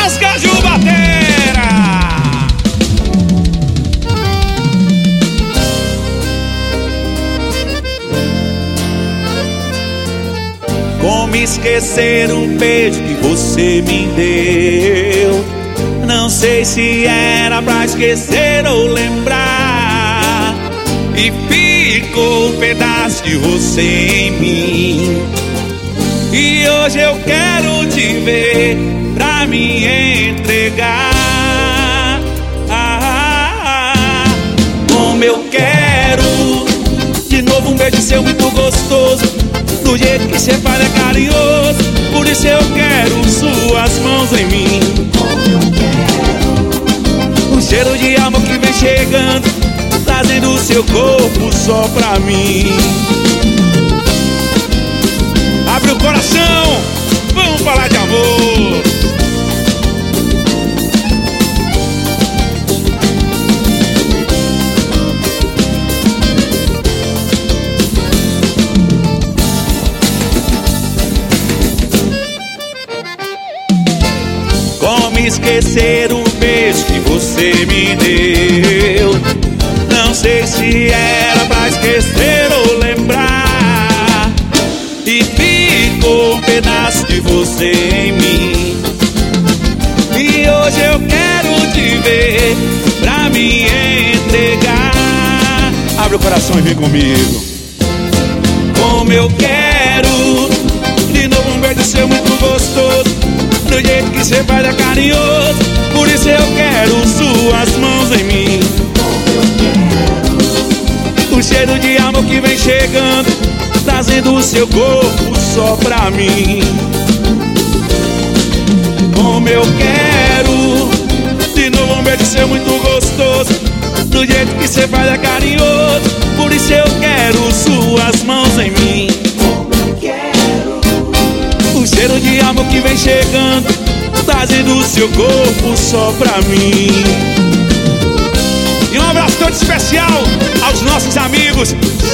Rasga de Batera. Como esquecer um beijo que você me deu? Não sei se era pra esquecer ou lembrar. E ficou um pedaço de você em mim. E hoje eu quero te ver pra me entregar. Como eu quero de novo um beijo seu muito gostoso, do jeito que cê faz é carinhoso. Por isso eu quero suas mãos em mim. O cheiro de amor que vem chegando, trazendo o seu corpo só pra mim. Abre o coração, vamos falar de amor. Como esquecer o beijo que você me deu? Não sei se era pra esquecer ou lembrar. E ficou um pedaço de você em mim. E hoje eu quero te ver pra me entregar. Abre o coração e vem comigo. Como eu quero de novo um beijo seu muito gostoso, do jeito que cê faz é carinhoso. Por isso eu quero suas mãos em mim. O cheiro de amor que vem chegando, trazendo o seu corpo só pra mim. Como eu quero de novo um beijo seu muito gostoso, do jeito que cê faz é carinhoso. Por isso eu quero suas mãos em mim. O cheiro de amor que vem chegando, trazendo o seu corpo só pra mim. E um abraço todo especial aos nossos amigos